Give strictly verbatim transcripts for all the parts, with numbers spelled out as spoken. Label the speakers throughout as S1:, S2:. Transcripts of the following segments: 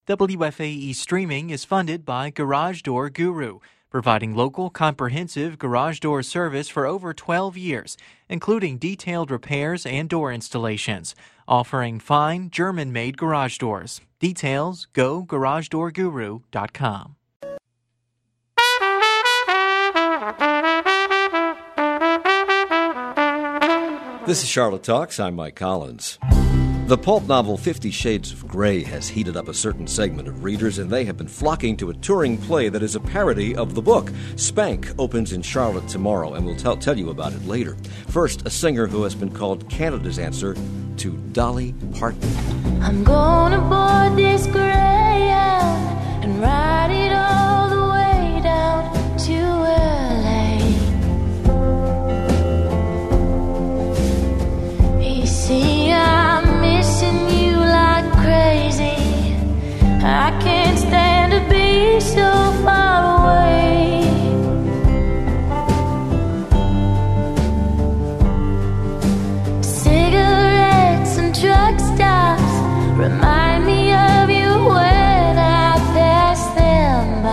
S1: W F A E streaming is funded by Garage Door Guru, providing local comprehensive garage door service for over twelve years, including detailed repairs and door installations, offering fine German-made garage doors. Details, go garage door guru dot com.
S2: This is Charlotte Talks. I'm Mike Collins. The pulp novel Fifty Shades of Grey has heated up a certain segment of readers, and they have been flocking to a touring play that is a parody of the book. Spank opens in Charlotte tomorrow, and we'll tell, tell you about it later. First, a singer who has been called Canada's answer to Dolly Parton.
S3: I'm gonna board this Greyhound and ride it all the way down to L A. You see, I'm missing you like crazy. I can't stand to be so far away. Cigarettes and truck stops remind me of you when I pass them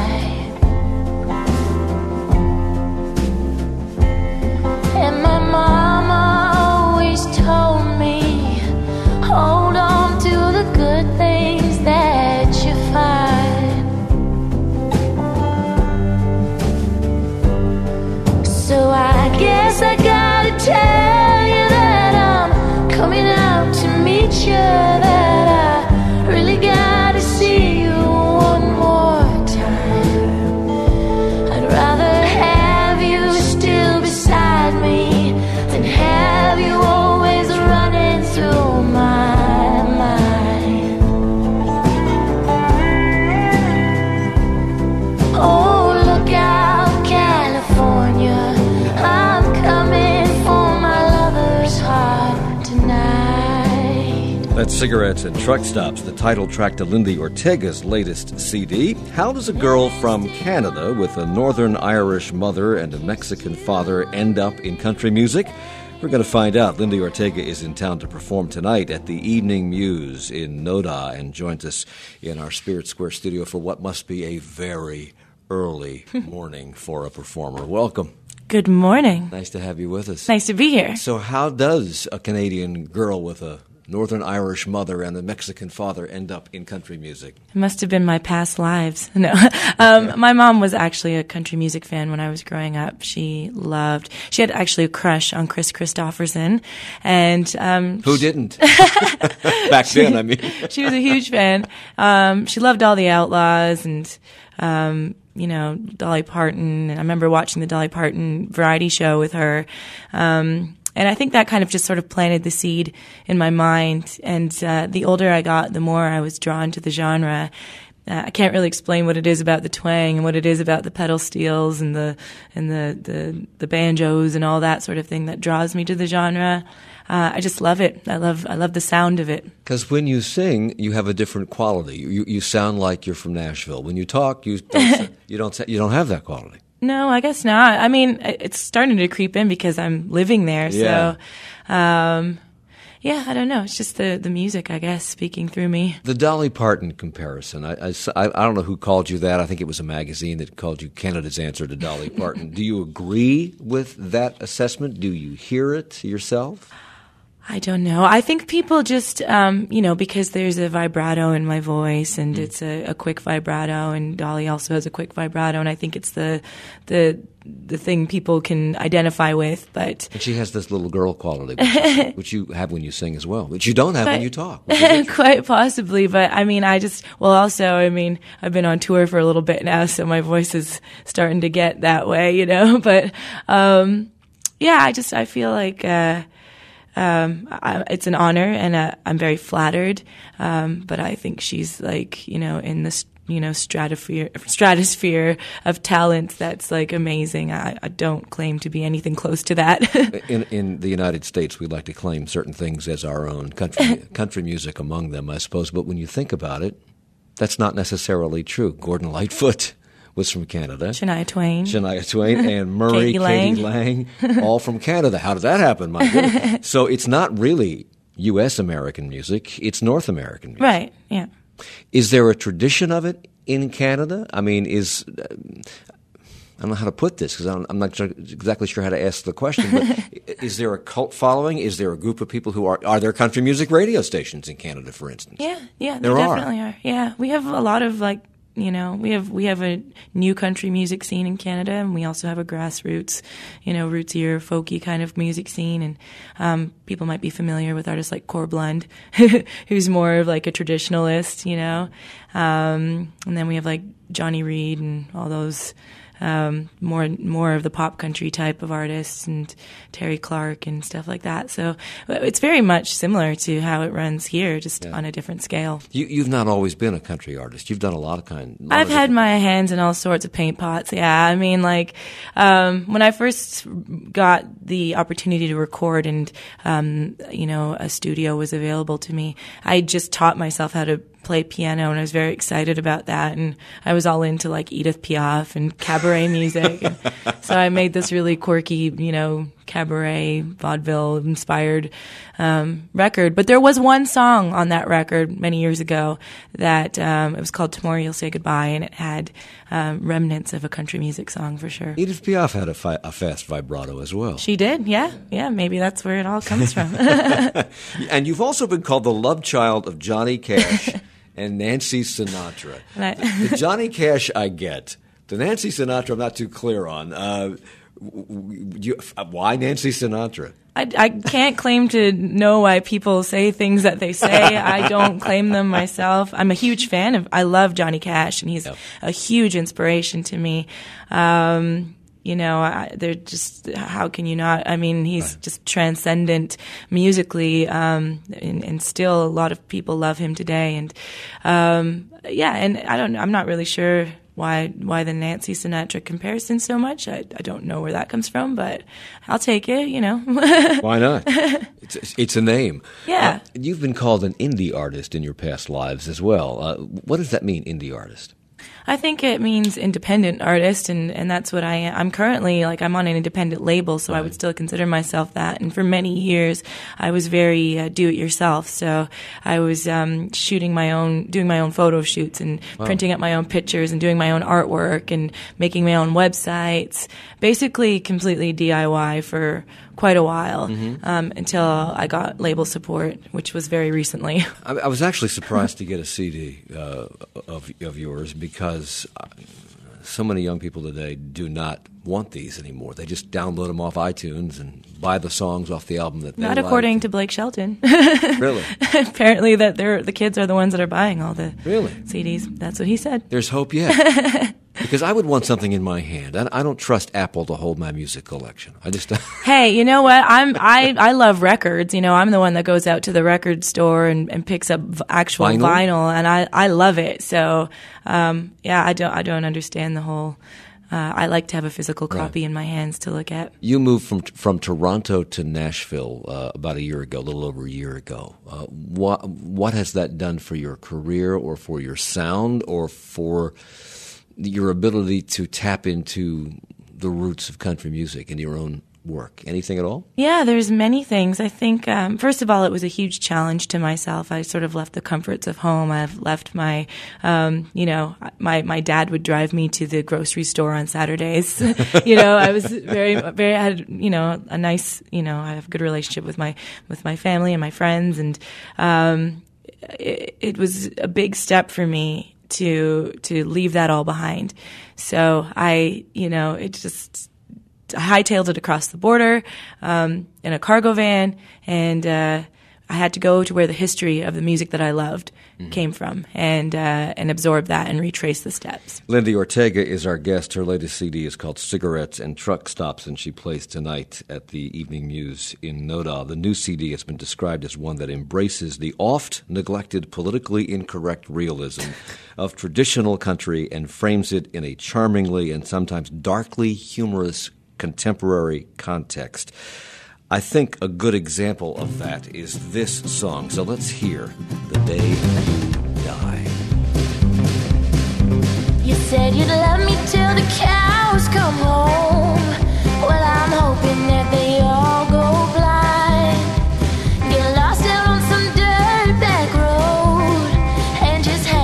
S3: by. And my mama always told me, hold on to the good things that you find. So I guess I gotta tell you that I'm coming out to meet you, that I really gotta see you one more time. I'd rather have you still beside me than have you always running through my mind. Oh, look out, California, I'm coming for my lover's heart tonight.
S2: That's Cigarettes and Truck Stops, the title track to Lindy Ortega's latest C D. How does a girl from Canada with a Northern Irish mother and a Mexican father end up in country music? We're going to find out. Lindy Ortega is in town to perform tonight at the Evening Muse in Noda and joins us in our Spirit Square studio for what must be a very early morning for a performer. Welcome.
S4: Good morning.
S2: Nice to have you with us.
S4: Nice to be here.
S2: So how does a Canadian girl with a Northern Irish mother and a Mexican father end up in country music?
S4: It must have been my past lives. No. um, my mom was actually a country music fan when I was growing up. She loved, she had actually a crush on Chris Christopherson. And, um,
S2: who didn't? Back then, I mean.
S4: She was a huge fan. Um, she loved all the Outlaws and, um, you know, Dolly Parton. And I remember watching the Dolly Parton variety show with her. Um, And I think that kind of just sort of planted the seed in my mind. And uh, the older I got, the more I was drawn to the genre. Uh, I can't really explain what it is about the twang and what it is about the pedal steels and the and the, the, the banjos and all that sort of thing that draws me to the genre. Uh, I just love it. I love I love the sound of it.
S2: Because when you sing, you have a different quality. You you sound like you're from Nashville. When you talk, you don't, you don't you don't have that quality.
S4: No, I guess not. I mean, it's starting to creep in because I'm living there.
S2: Yeah.
S4: So, um, yeah, I don't know. It's just the, the music, I guess, speaking through me.
S2: The Dolly Parton comparison, I, I, I don't know who called you that. I think it was a magazine that called you Canada's answer to Dolly Parton. Do you agree with that assessment? Do you hear it yourself?
S4: I don't know. I think people just, um, you know, because there's a vibrato in my voice, and mm. it's a, a quick vibrato, and Dolly also has a quick vibrato, and I think it's the the the thing people can identify with. But
S2: and she has this little girl quality, which, you, which you have when you sing as well, which you don't have
S4: but,
S2: when you talk.
S4: Quite possibly, but I mean, I just well, also, I mean, I've been on tour for a little bit now, so my voice is starting to get that way, you know. But um, yeah, I just I feel like. Uh, Um, I, it's an honor, and uh, I'm very flattered. Um, but I think she's like, you know, in this, you know, stratosphere, stratosphere of talent that's like amazing. I, I don't claim to be anything close to that.
S2: in in the United States, we like to claim certain things as our own, country country music among them, I suppose. But when you think about it, that's not necessarily true. Gordon Lightfoot was from Canada.
S4: Shania Twain.
S2: Shania Twain and Murray,
S4: Katie Lang.
S2: Katie Lang, all from Canada. How did that happen, my goodness? So it's not really U S American music, it's North American music.
S4: Right, yeah.
S2: Is there a tradition of it in Canada? I mean, is uh, I don't know how to put this because I'm, I'm not sure, exactly sure how to ask the question. But is there a cult following? Is there a group of people who are are there country music radio stations in Canada, for instance?
S4: Yeah, yeah,
S2: there,
S4: there
S2: are.
S4: definitely are. Yeah, we have a lot of like. You know, we have we have a new country music scene in Canada, and we also have a grassroots, you know, rootsier, folky kind of music scene. And um, people might be familiar with artists like Cor Blund, who's more of like a traditionalist, you know. Um, and then we have like Johnny Reed and all those um, more more of the pop country type of artists, and Terry Clark and stuff like that. So it's very much similar to how it runs here, just
S2: yeah.
S4: on a different scale.
S2: You, you've not always been a country artist. You've done a lot of kind. Lot
S4: I've
S2: of
S4: had my hands in all sorts of paint pots. Yeah, I mean, like um, when I first got the opportunity to record, and um, you know, a studio was available to me, I just taught myself how to play piano, and I was very excited about that. And I was all into like Edith Piaf and cabaret music. And so I made this really quirky, you know, cabaret vaudeville inspired um, record. But there was one song on that record many years ago that um, it was called "Tomorrow You'll Say Goodbye," and it had um, remnants of a country music song for sure.
S2: Edith Piaf had a, fi- a fast vibrato as well.
S4: She did, yeah, yeah. Maybe that's where it all comes from.
S2: And you've also been called the love child of Johnny Cash and Nancy Sinatra.
S4: And I-
S2: The Johnny Cash I get. The Nancy Sinatra I'm not too clear on. Uh, you, why Nancy Sinatra?
S4: I, I can't claim to know why people say things that they say. I don't claim them myself. I'm a huge fan of, I love Johnny Cash, and he's
S2: Yep.
S4: a huge inspiration to me. Um, you know, I, they're just, how can you not? I mean, he's
S2: Right.
S4: just transcendent musically, um, and, and still a lot of people love him today. And, um, yeah, and I don't know, I'm not really sure why why the Nancy Sinatra comparison so much. I, I don't know where that comes from, but I'll take it, you know.
S2: Why not? It's, it's a name.
S4: Yeah.
S2: Uh, you've been called an indie artist in your past lives as well. Uh, what does that mean, indie artist?
S4: I think it means independent artist, and, and that's what I am. I'm currently, like, I'm on an independent label, so right. I would still consider myself that. And for many years, I was very uh, do-it-yourself. So I was um, shooting my own, doing my own photo shoots, and wow. printing up my own pictures, and doing my own artwork, and making my own websites. Basically, completely D I Y for quite a while, mm-hmm. um, until I got label support, which was very recently.
S2: I, I was actually surprised to get a C D uh, of of yours, because so many young people today do not want these anymore. They just download them off iTunes and buy the songs off the album that they
S4: Not
S2: like.
S4: according to Blake Shelton.
S2: Really?
S4: Apparently that they're, the kids are the ones that are buying all the
S2: really?
S4: C Ds. That's what he said.
S2: There's hope yet. Because I would want something in my hand. I, I don't trust Apple to hold my music collection. I just
S4: Hey, you know what? I'm I, I love records. You know, I'm the one that goes out to the record store and, and picks up v- actual vinyl? vinyl, and I, I love it. So, um, yeah, I don't I don't understand the whole. Uh, I like to have a physical copy right. in my hands to look at.
S2: You moved from from Toronto to Nashville uh, about a year ago, a little over a year ago. Uh, what what has that done for your career, or for your sound, or for your ability to tap into the roots of country music in your own work? Anything at all?
S4: Yeah, there's many things. I think, um, first of all, it was a huge challenge to myself. I sort of left the comforts of home. I've left my, um, you know, my, my dad would drive me to the grocery store on Saturdays. you know, I was very, very, I had, you know, a nice, you know, I have a good relationship with my, with my family and my friends. And, um, it, it was a big step for me to to leave that all behind. So I, you know, it just I hightailed it across the border um, in a cargo van, and uh, I had to go to where the history of the music that I loved mm-hmm. came from, and uh, and absorb that and retrace the steps.
S2: Lindi Ortega is our guest. Her latest C D is called Cigarettes and Truck Stops, and she plays tonight at the Evening News in Noda. The new C D has been described as one that embraces the oft-neglected, politically incorrect realism of traditional country and frames it in a charmingly and sometimes darkly humorous contemporary context. I think a good example of that is this song. So let's hear The Day You Die.
S3: You said you'd love me till the cows come home. Well, I'm hoping that they all go blind. Get lost out on some dirt back road and just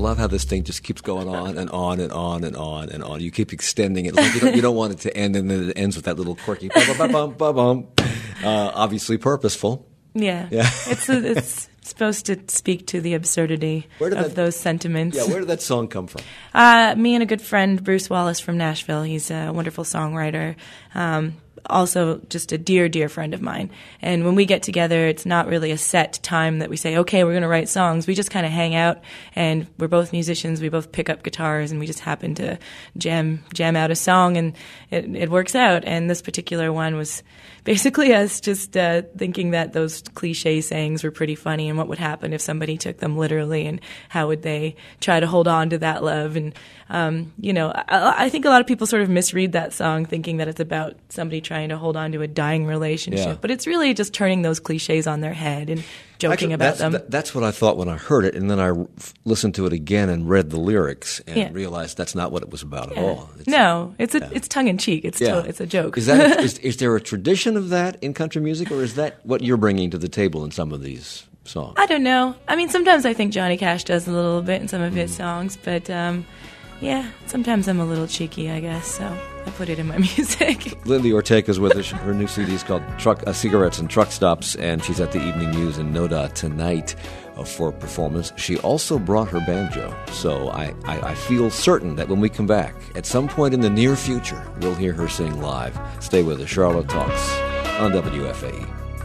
S2: love how this thing just keeps going on and on and on and on and on. You keep extending it. Like you, don't, you don't want it to end, and then it ends with that little quirky ba-ba-ba-bum-ba-bum. Uh, obviously purposeful.
S4: Yeah.
S2: Yeah.
S4: it's a, it's supposed to speak to the absurdity of
S2: that,
S4: those sentiments.
S2: Yeah, where did that song come from?
S4: Uh, me and a good friend, Bruce Wallace from Nashville. He's a wonderful songwriter. Um, also just a dear, dear friend of mine. And when we get together, it's not really a set time that we say, okay, we're going to write songs. We just kind of hang out, and we're both musicians. We both pick up guitars, and we just happen to jam jam out a song, and it, it works out. And this particular one was basically us just uh, thinking that those cliche sayings were pretty funny, and what would happen if somebody took them literally, and how would they try to hold on to that love. And, um, you know, I, I think a lot of people sort of misread that song thinking that it's about somebody trying to hold on to a dying relationship.
S2: Yeah.
S4: But it's really just turning those cliches on their head and joking
S2: Actually,
S4: about
S2: that's,
S4: them.
S2: th- that's what I thought when I heard it, and then I r- listened to it again and read the lyrics and
S4: Yeah.
S2: realized that's not what it was about
S4: Yeah.
S2: at all. It's,
S4: no, it's a,
S2: yeah.
S4: it's tongue in cheek. It's
S2: Yeah.
S4: to, it's a joke.
S2: Is that is, is there a tradition of that in country music, or is that what you're bringing to the table in some of these songs?
S4: I don't know. I mean, sometimes I think Johnny Cash does a little bit in some of his songs, but um, yeah, sometimes I'm a little cheeky, I guess. So I put it in my music.
S2: Lindy Ortega's with us. Her new C D is called Truck uh, Cigarettes and Truck Stops, and she's at the Evening News in Noda tonight uh, for a performance. She also brought her banjo, so I, I, I feel certain that when we come back, at some point in the near future, we'll hear her sing live. Stay with us. Charlotte Talks on W F A E.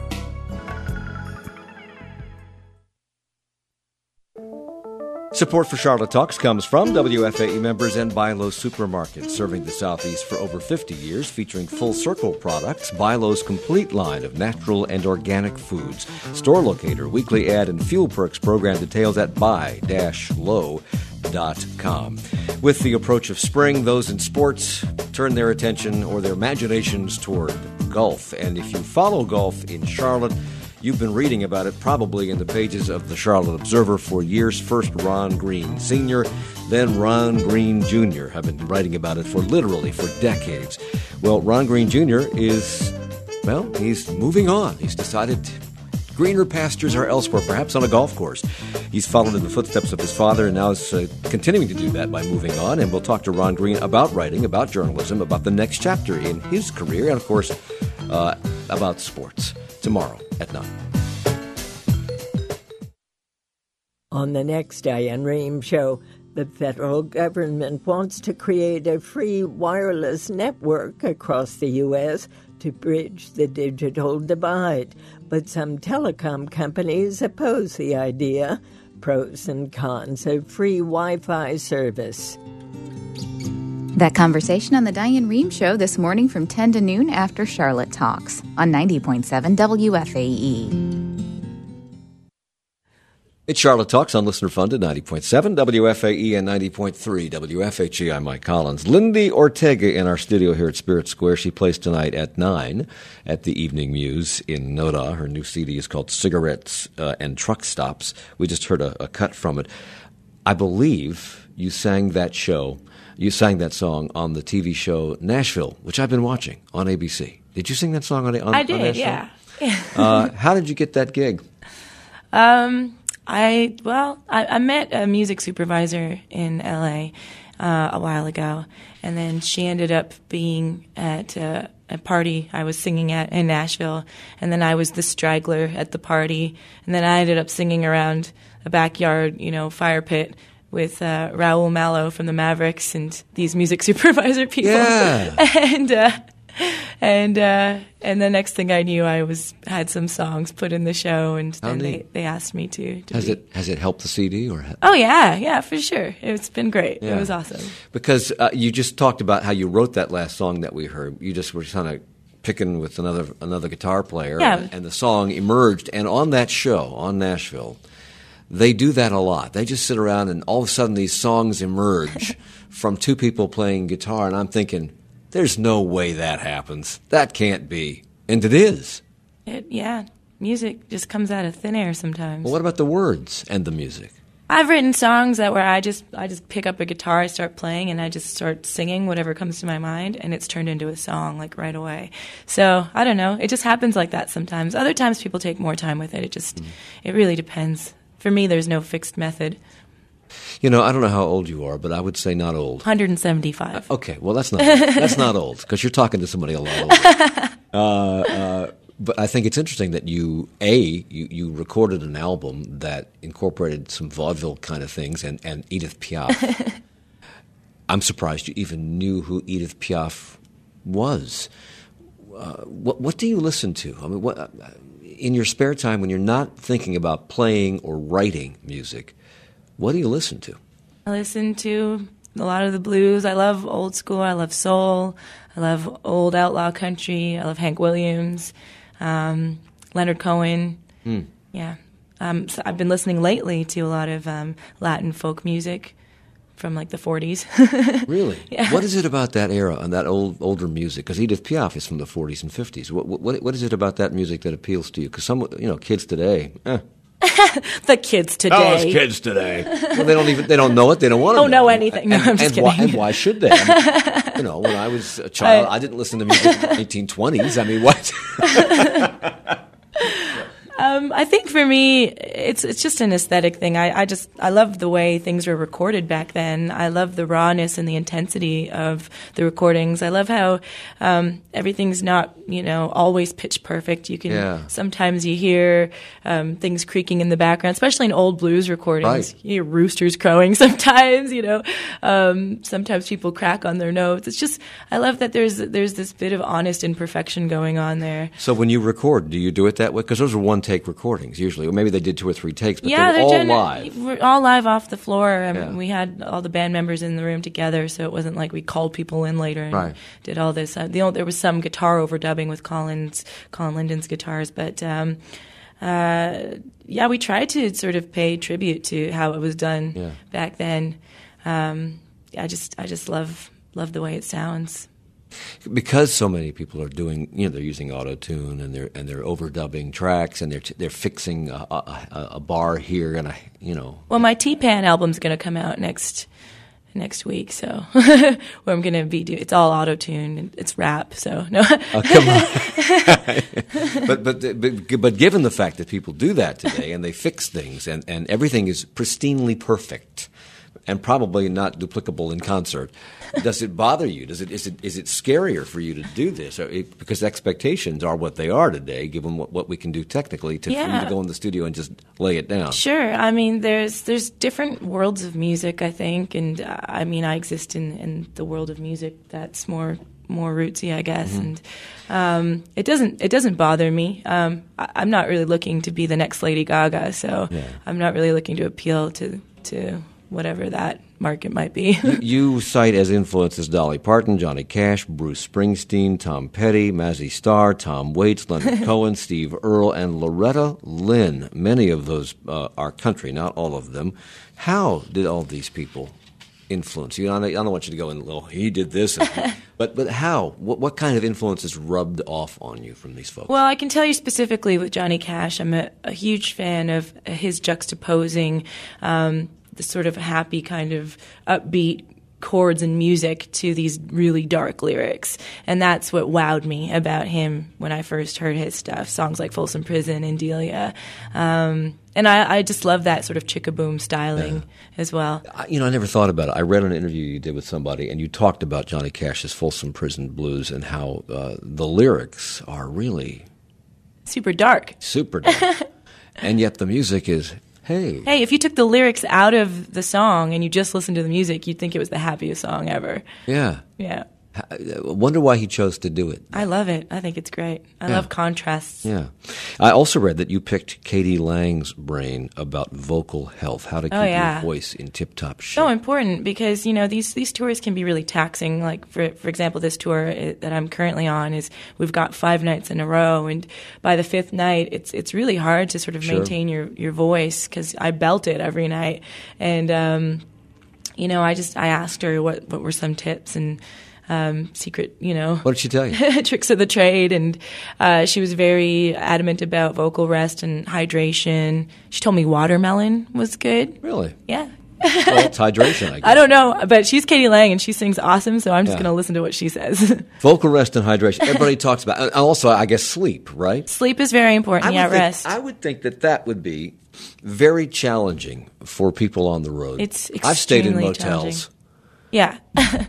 S2: Support for Charlotte Talks comes from W F A E members and Bi-Lo Supermarket, serving the Southeast for over fifty years, featuring Full Circle products, Bi-Lo's complete line of natural and organic foods. Store locator, weekly ad, and fuel perks program details at buy dash low dot com. With the approach of spring, those in sports turn their attention or their imaginations toward golf. And if you follow golf in Charlotte, you've been reading about it probably in the pages of the Charlotte Observer for years. First Ron Green Senior, then Ron Green Junior have been writing about it for literally for decades. Well, Ron Green Junior is, well, he's moving on. He's decided greener pastures are elsewhere, perhaps on a golf course. He's followed in the footsteps of his father and now is uh, continuing to do that by moving on. And we'll talk to Ron Green about writing, about journalism, about the next chapter in his career, and, of course, uh, about sports tomorrow at nine.
S5: On the next Diane Rehm Show, the federal government wants to create a free wireless network across the U S to bridge the digital divide, but some telecom companies oppose the idea. Pros and cons of free Wi-Fi service.
S6: That conversation on the Diane Rehm Show this morning from ten to noon after Charlotte Talks on ninety point seven W F A E.
S2: It's Charlotte Talks on Listener Funded, ninety point seven W F A E and ninety point three W F H E. I'm Mike Collins. Lindy Ortega in our studio here at Spirit Square. She plays tonight at nine at the Evening Muse in Noda. Her new C D is called Cigarettes uh, and Truck Stops. We just heard a, a cut from it. I believe you sang that show, you sang that song on the T V show Nashville, which I've been watching on A B C. Did you sing that song on, on
S4: I did,
S2: on Nashville?
S4: yeah. yeah.
S2: uh, how did you get that gig?
S4: Um, I, well, I, I met a music supervisor in L A uh, a while ago, and then she ended up being at uh, a party I was singing at in Nashville, and then I was the straggler at the party, and then I ended up singing around a backyard, you know, fire pit with uh, Raul Malo from the Mavericks and these music supervisor people.
S2: Yeah.
S4: and uh, and uh, and the next thing I knew, I was had some songs put in the show, and
S2: How
S4: then they,
S2: neat.
S4: they asked me to. to
S2: Has
S4: be.
S2: it has it helped the C D or? Ha-
S4: Oh yeah, yeah, for sure. It's been great.
S2: Yeah.
S4: It was awesome.
S2: Because uh, you just talked about how you wrote that last song that we heard. You just were kind of picking with another another guitar player,
S4: Yeah.
S2: and, and the song emerged. And on that show, on Nashville, they do that a lot. They just sit around, and all of a sudden these songs emerge from two people playing guitar, and I'm thinking, there's no way that happens. That can't be. And it is.
S4: It, yeah, music just comes out of thin air sometimes.
S2: Well, what about the words and the music?
S4: I've written songs that where I just I just pick up a guitar, I start playing, and I just start singing whatever comes to my mind, and it's turned into a song like right away. So I don't know, it just happens like that sometimes. Other times people take more time with it. It just mm. it really depends. For me, there's no fixed method.
S2: You know, I don't know how old you are, but I would say not old.
S4: one hundred seventy-five.
S2: Okay, well, that's not that's not old, because you're talking to somebody a lot older. uh, uh, but I think it's interesting that you, A, you, you recorded an album that incorporated some vaudeville kind of things and, and Edith Piaf. I'm surprised you even knew who Edith Piaf was. Uh, what, what do you listen to? I mean, what, in your spare time when you're not thinking about playing or writing music, what do you listen to?
S4: I listen to a lot of the blues. I love old school. I love soul. I love old outlaw country. I love Hank Williams, um, Leonard Cohen. Mm. Yeah. Um, so I've been listening lately to a lot of um, Latin folk music from like the forties.
S2: Really?
S4: Yeah.
S2: What is it about that era and that old older music? Because Edith Piaf is from the forties and fifties. What, what what is it about that music that appeals to you? Because some, you know, kids today, eh.
S4: The kids today.
S2: Oh, it's kids today. Well, they don't even they don't know it. They don't want to
S4: don't
S2: know,
S4: know anything. No,
S2: and,
S4: I'm just
S2: and
S4: kidding.
S2: Why, and why should they? I mean, you know, when I was a child, I, I didn't listen to music in the nineteen twenties. I mean, what?
S4: Um, I think for me, it's it's just an aesthetic thing. I, I just I love the way things were recorded back then. I love the rawness and the intensity of the recordings. I love how um, everything's not, you know, always pitch perfect. You can
S2: Yeah.
S4: sometimes you hear um, things creaking in the background, especially in old blues recordings.
S2: Right.
S4: You hear roosters crowing sometimes. You know, um, sometimes people crack on their notes. It's just I love that there's there's this bit of honest imperfection going on there.
S2: So when you record, do you do it that way? Because those are one-take recordings usually. Or maybe they did two or three takes, but
S4: Yeah,
S2: they
S4: they're
S2: were all
S4: gener-
S2: live.
S4: We're all live off the floor. I mean,
S2: Yeah.
S4: we had all the band members in the room together, so it wasn't like we called people in later and
S2: Right.
S4: did all this. Uh, the only, there was some guitar overdubbing with Colin's, Colin Linden's guitars, but um, uh, yeah, we tried to sort of pay tribute to how it was done
S2: Yeah.
S4: back then. Um, I just, I just love, love the way it sounds.
S2: Because so many people are doing, you know, they're using auto-tune and they're and they're overdubbing tracks and they're t- they're fixing a, a, a bar here and a, you know.
S4: Well, my T-Pan album's going to come out next next week, so where I'm going to be do it's all auto-tune and it's rap, so no.
S2: Oh, come on. but, but but but given the fact that people do that today and they fix things and, and everything is pristinely perfect and probably not duplicable in concert, does it bother you? Does it is it is it scarier for you to do this? Or it, because expectations are what they are today, given what, what we can do technically, to, for you
S4: Yeah.
S2: to go in the studio and just lay it down.
S4: Sure. I mean, there's there's different worlds of music, I think, and uh, I mean, I exist in, in the world of music that's more more rootsy, I guess,
S2: Mm-hmm.
S4: and um, it doesn't it doesn't bother me. Um, I, I'm not really looking to be the next Lady Gaga, so
S2: Yeah.
S4: I'm not really looking to appeal to to whatever that market might be.
S2: You cite as influences Dolly Parton, Johnny Cash, Bruce Springsteen, Tom Petty, Mazzy Star, Tom Waits, Leonard Cohen, Steve Earle, and Loretta Lynn. Many of those uh, are country, not all of them. How did all these people influence you? I don't, I don't want you to go in, well, he did this. And, but but how? What, what kind of influences rubbed off on you from these folks?
S4: Well, I can tell you specifically with Johnny Cash, I'm a, a huge fan of his juxtaposing um, the sort of happy kind of upbeat chords and music to these really dark lyrics. And that's what wowed me about him when I first heard his stuff, songs like Folsom Prison and Delia. Um, and I, I just love that sort of chickaboom styling
S2: Yeah.
S4: as well.
S2: I, you know, I never thought about it. I read an interview you did with somebody, and you talked about Johnny Cash's Folsom Prison Blues and how uh, the lyrics are really
S4: Super dark.
S2: super dark. And yet the music is, hey.
S4: Hey, if you took the lyrics out of the song and you just listened to the music, you'd think it was the happiest song ever.
S2: Yeah.
S4: Yeah.
S2: I wonder why he chose to do it.
S4: I love it. I think it's great. I
S2: Yeah.
S4: love contrasts.
S2: Yeah. I also read that you picked Katie Lang's brain about vocal health, how to keep
S4: Oh, yeah.
S2: your voice in tip-top shape.
S4: So important because, you know, these these tours can be really taxing. Like, for for example, this tour uh, that I'm currently on is we've got five nights in a row. And by the fifth night, it's it's really hard to sort of
S2: Sure.
S4: maintain your, your voice because I belt it every night. And, um, you know, I just I asked her what, what were some tips and um, secret, you know.
S2: What did she tell you?
S4: tricks of the trade, and uh, she was very adamant about vocal rest and hydration. She told me watermelon was good.
S2: Really?
S4: Yeah,
S2: Well, it's hydration, I guess.
S4: I don't know, but she's Katie Lang, and she sings awesome, so I'm just
S2: Yeah.
S4: going to listen to what she says.
S2: Vocal rest and hydration. Everybody talks about, and also, I guess, sleep, right?
S4: Sleep is very important.
S2: I
S4: Yeah,
S2: would think,
S4: rest.
S2: I would think that that would be very challenging for people on the road.
S4: It's
S2: I've stayed in
S4: extremely
S2: motels.
S4: Yeah.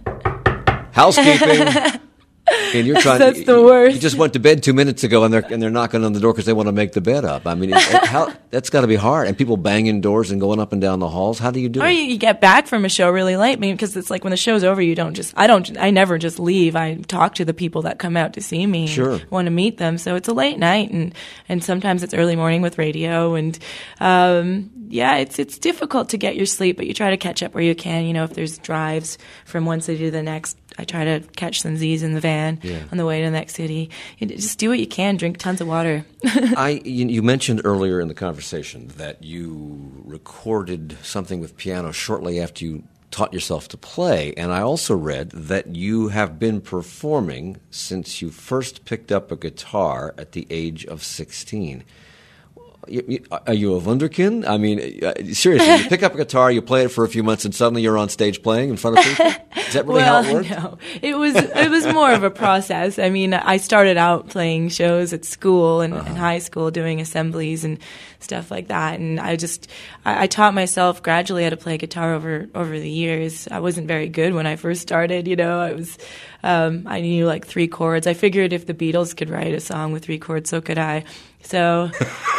S2: Housekeeping. And you're trying.
S4: That's
S2: to,
S4: the
S2: you-
S4: worst.
S2: You just went to bed two minutes ago, and they're and they're knocking on the door because they want to make the bed up. I mean, it, it- how, that's got to be hard. And people banging doors and going up and down the halls. How do you do
S4: Or
S2: it?
S4: you, you get back from a show really late, I mean, because it's like when the show's over, you don't just, I don't, I never just leave. I talk to the people that come out to see me.
S2: Sure.
S4: And want to meet them. So it's a late night, and, and sometimes it's early morning with radio. And, um, yeah, it's, it's difficult to get your sleep, but you try to catch up where you can. You know, if there's drives from one city to the next, I try to catch some Z's in the van
S2: Yeah.
S4: on the way to the next city. You just do what you can, drink tons of water.
S2: I you, you mentioned earlier in the conversation that you recorded something with piano shortly after you taught yourself to play, and I also read that you have been performing since you first picked up a guitar at the age of sixteen. You, you, are you a wunderkind? I mean, uh, seriously, you pick up a guitar, you play it for a few months, and suddenly you're on stage playing in front of people? Is that really
S4: well,
S2: how it worked?
S4: no, it was it was more of a process. I mean, I started out playing shows at school and,
S2: Uh-huh.
S4: and high school, doing assemblies and stuff like that. And I just I, I taught myself gradually how to play guitar over over the years. I wasn't very good when I first started. You know, I was um, I knew like three chords. I figured if the Beatles could write a song with three chords, so could I. So.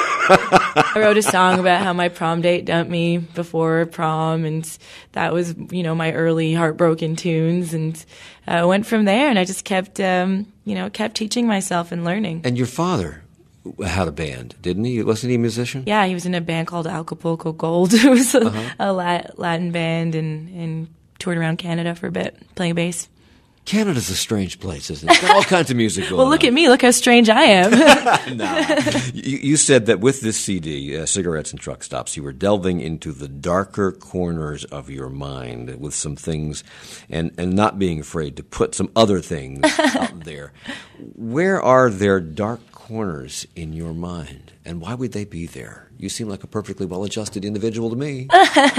S4: I wrote a song about how my prom date dumped me before prom, and that was, you know, my early heartbroken tunes, and I uh, went from there, and I just kept, um, you know, kept teaching myself and learning.
S2: And your father had a band, didn't he? Wasn't he a musician?
S4: Yeah, he was in a band called Acapulco Gold. It was a,
S2: Uh-huh.
S4: a Lat- Latin band, and, and toured around Canada for a bit, playing bass.
S2: Canada's a strange place, isn't it? It's got all kinds of music going on.
S4: Well, look at me. Look how strange I am.
S2: Nah. you, you said that with this C D, uh, Cigarettes and Truck Stops, you were delving into the darker corners of your mind with some things and, and not being afraid to put some other things out there. Where are there dark corners in your mind, and why would they be there? You seem like a perfectly well-adjusted individual to me.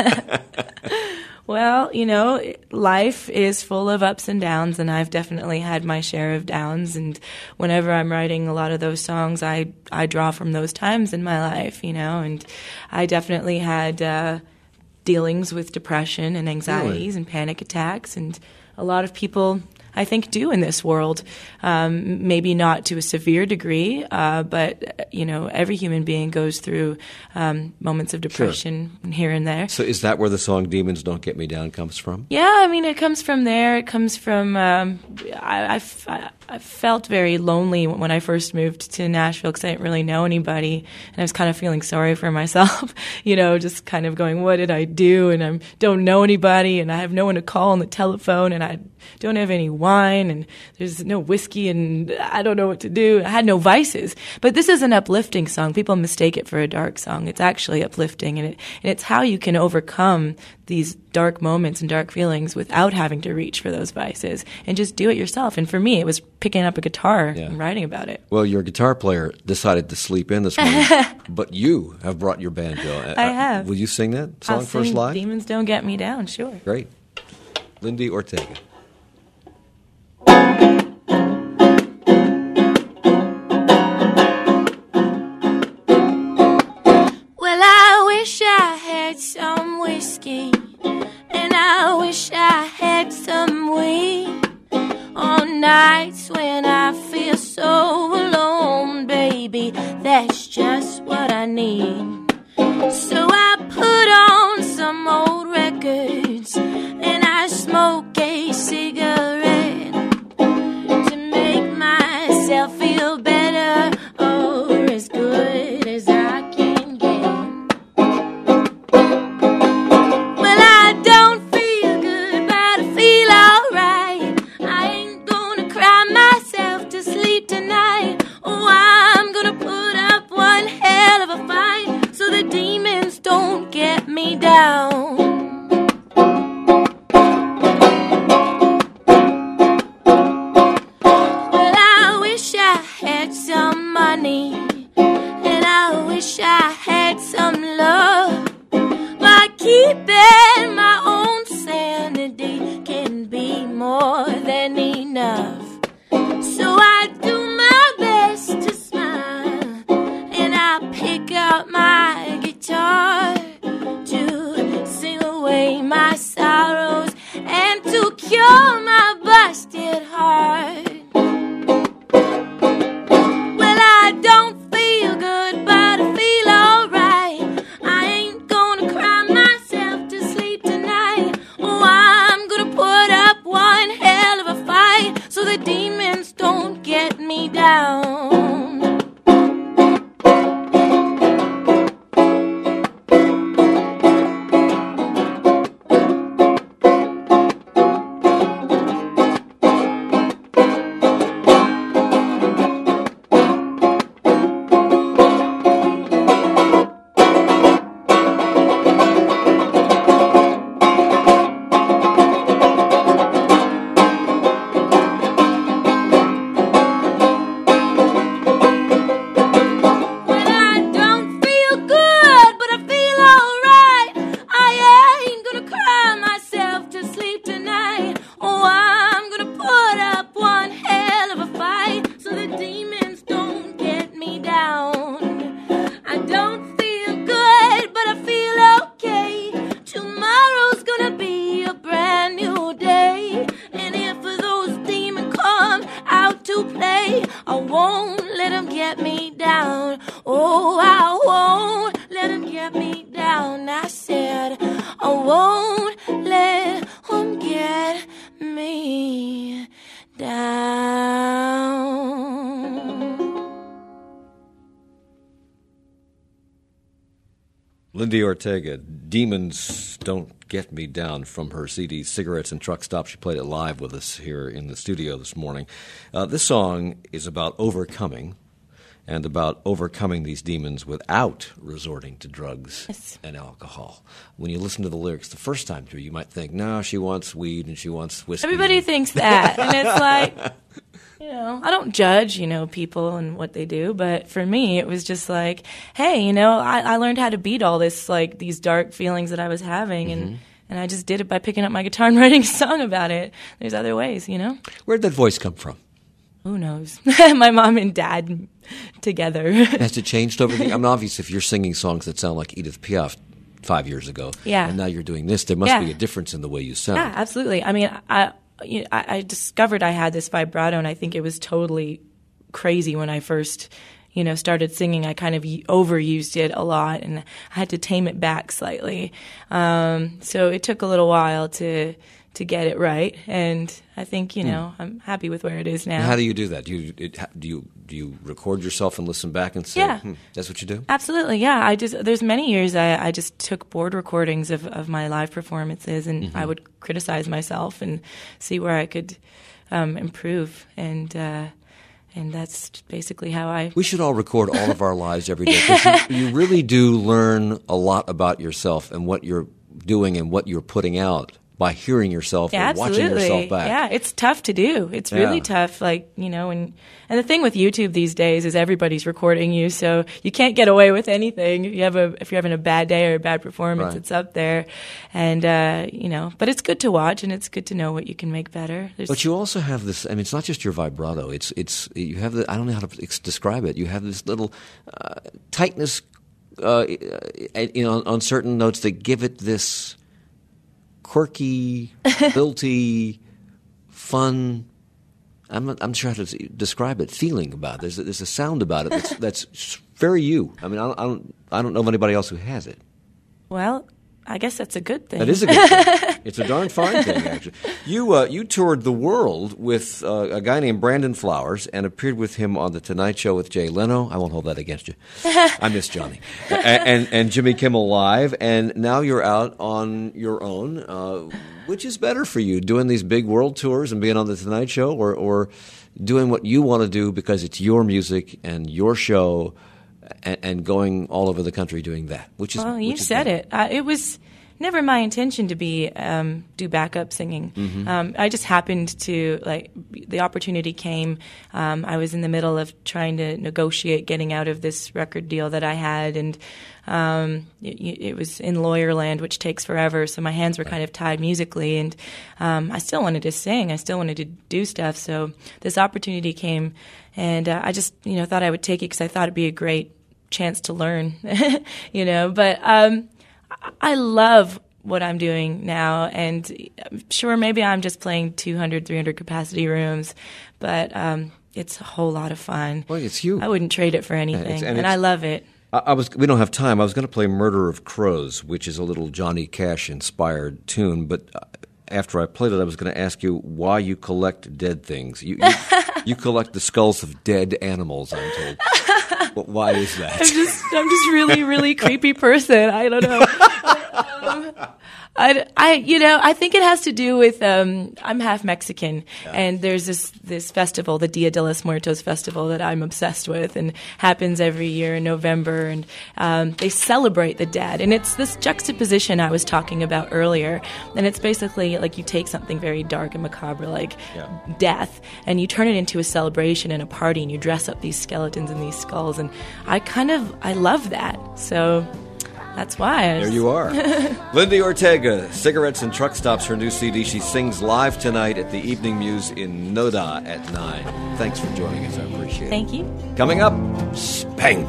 S4: Well, you know, life is full of ups and downs, and I've definitely had my share of downs. And whenever I'm writing a lot of those songs, I I draw from those times in my life, you know. And I definitely had uh, dealings with depression and anxieties
S2: Really?
S4: and panic attacks, and a lot of people, I think, do in this world. Um, maybe not to a severe degree, uh, but, you know, every human being goes through um, moments of depression here and there.
S2: So is that where the song Demons Don't Get Me Down comes from?
S4: Yeah, I mean, it comes from there. It comes from, um, I, I f- I- I felt very lonely when I first moved to Nashville because I didn't really know anybody. And I was kind of feeling sorry for myself, you know, just kind of going, what did I do? And I don't know anybody, and I have no one to call on the telephone, and I don't have any wine, and there's no whiskey, and I don't know what to do. I had no vices. But this is an uplifting song. People mistake it for a dark song. It's actually uplifting, and, it, and it's how you can overcome these dark moments and dark feelings without having to reach for those vices and just do it yourself. And for me, it was picking up a guitar
S2: Yeah.
S4: and writing about it.
S2: Well, your guitar player decided to sleep in this morning, but you have brought your banjo. Uh,
S4: I have.
S2: Will you sing that song
S4: I'll
S2: for us
S4: sing
S2: live?
S4: Demons Don't Get Me Down, sure.
S2: Great. Lindy Ortega.
S3: Well, I wish I had some whiskey, and I wish I had some weed. On nights when I feel so alone, baby, that's just what I need. So I put on some old records, and I smoke a cigarette to make myself feel better, or as good as I can get. Well, I don't feel good, but I feel alright. I ain't gonna cry myself to sleep tonight. Oh, I'm gonna put up one hell of a fight so the demons don't get me down. get me down. I said, I won't let them get me down.
S2: Lindi Ortega, Demons Don't Get Me Down, from her C D Cigarettes and Truck Stops. She played it live with us here in the studio this morning. Uh, this song is about overcoming, and about overcoming these demons without resorting to drugs yes. and alcohol. When you listen to the lyrics the first time through, you might think, no, she wants weed and she wants whiskey.
S4: Everybody thinks that, and it's like, you know, I don't judge, you know, people and what they do, but for me, it was just like, hey, you know, I, I learned how to beat all this, like, these dark feelings that I was having, and, mm-hmm. and I just did it by picking up my guitar and writing a song about it. There's other ways, you know?
S2: Where'd that voice come from?
S4: Who knows? My mom and dad together.
S2: Has it changed over the... I mean, obviously, if you're singing songs that sound like Edith Piaf five years ago,
S4: yeah.
S2: and now you're doing this, there must
S4: yeah.
S2: be a difference in the way you sound.
S4: Yeah, absolutely. I mean, I, you know, I, I discovered I had this vibrato, and I think it was totally crazy when I first, you know, started singing. I kind of overused it a lot, and I had to tame it back slightly. Um, so it took a little while to... to get it right, and I think, you know, mm. I'm happy with where it is now.
S2: How do you do that? Do you it, do you do you record yourself and listen back and say,
S4: yeah.
S2: hmm, that's what you do?
S4: Absolutely, yeah. I just there's many years I, I just took board recordings of, of my live performances, and mm-hmm. I would criticize myself and see where I could um, improve, and uh, and that's basically how I...
S2: We should all record all of our lives every day, because you, you really do learn a lot about yourself and what you're doing and what you're putting out by hearing yourself
S4: yeah,
S2: or watching yourself back.
S4: Yeah, it's tough to do. It's really
S2: yeah.
S4: tough. Like, you know, and and the thing with YouTube these days is everybody's recording you, so you can't get away with anything. If you have a if you're having a bad day or a bad performance,
S2: right.
S4: it's up there, and uh, you know. But it's good to watch, and it's good to know what you can make better. There's
S2: but you also have this. I mean, it's not just your vibrato. It's it's you have the. I don't know how to ex- describe it. You have this little uh, tightness, uh, you know, on certain notes that give it this quirky, lilty, fun. I'm not, I'm sure how to describe it. Feeling about it. There's a, there's a sound about it that's, that's very you. I mean, I don't, I don't I don't know of anybody else who has it.
S4: Well, I guess that's a good thing.
S2: That is a good thing. It's a darn fine thing, actually. You uh, you toured the world with uh, a guy named Brandon Flowers and appeared with him on The Tonight Show with Jay Leno. I won't hold that against you. I miss Johnny. and, and, and Jimmy Kimmel Live. And now you're out on your own. Uh, which is better for you, doing these big world tours and being on The Tonight Show, or, or doing what you want to do because it's your music and your show, and, and going all over the country doing that? Which is
S4: well, you
S2: which is
S4: said
S2: better?
S4: it. Uh, it was never my intention to be um, do backup singing.
S2: Mm-hmm.
S4: Um, I just happened to, like, the opportunity came. Um, I was in the middle of trying to negotiate getting out of this record deal that I had, and um, it, it was in lawyer land, which takes forever. So my hands were kind of tied musically, and um, I still wanted to sing. I still wanted to do stuff. So this opportunity came, and uh, I just, you know, thought I would take it because I thought it'd be a great chance to learn, you know. But um, I love what I'm doing now, and sure, maybe I'm just playing two hundred, three hundred capacity rooms, but um, it's a whole lot of fun.
S2: Well, it's you.
S4: I wouldn't trade it for anything,
S2: and, it's, and,
S4: and
S2: it's,
S4: I love it.
S2: I, I was. We don't have time. I was going to play "Murder of Crows," which is a little Johnny Cash inspired tune, but after I played it, I was going to ask you why you collect dead things. You, you, you collect the skulls of dead animals, I'm told. But why is that?
S4: I'm just, I'm just really, really creepy person. I don't know. um, I, I, you know, I think it has to do with um, I'm half Mexican, yeah. and there's this this festival, the Dia de los Muertos festival, that I'm obsessed with, and happens every year in November, and um, they celebrate the dead, and it's this juxtaposition I was talking about earlier, and it's basically like you take something very dark and macabre like yeah. death, and you turn it into a celebration and a party, and you dress up these skeletons and these skulls, and I kind of I love that, so. That's why. I
S2: there you are. Lindi Ortega, Cigarettes and Truck Stops, her new C D. She sings live tonight at the Evening Muse in Noda at nine. Thanks for joining us. I appreciate it.
S4: Thank you.
S2: Coming up, Spank.